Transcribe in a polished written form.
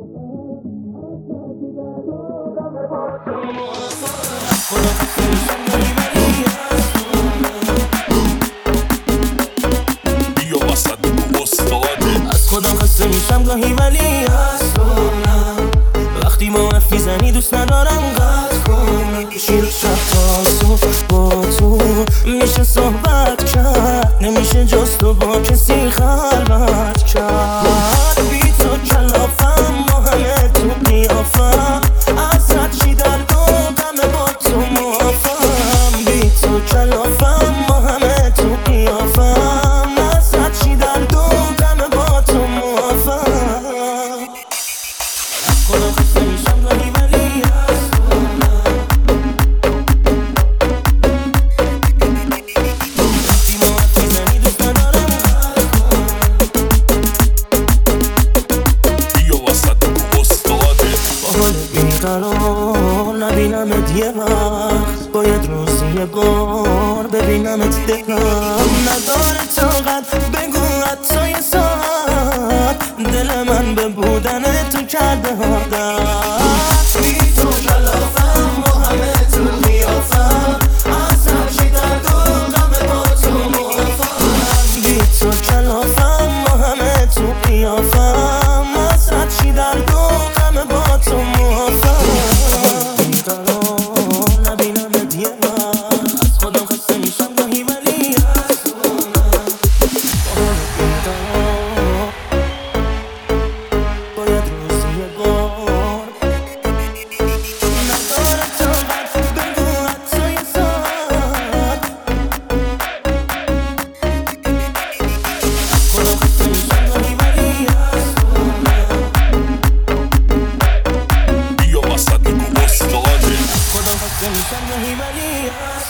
از خدا خسته میشم گاهی ولی اصلا وقتی ما حرف میزنی دوست ندارم قطع کنی. شیر شب تا صبح با تو میشه صحبت کرد، نمیشه جز تو با کسی خلوت کرد. بی تو کلافم ما همه تو قیافم، ازت چی درد و غم با تو موافم. بی تو کلافم ما همه تو قیافم، ازت چی درد و غم با تو موافم. از خدا خسته میشم گاهی ولی بیقرار نبینمت یه وقت، باید روزی یه بار ببینمت دلم نداره طاقت. بگو حتی یه ساعت دل من به بودن تو کرده عادت. بی تو کلافم ما همه تو قیافم، ازت چی درد و غم با تو موافم. بی تو کلافم ما همه تو قیافم، ازت چی درد و غم با تو موافم. میشم گاهی ولی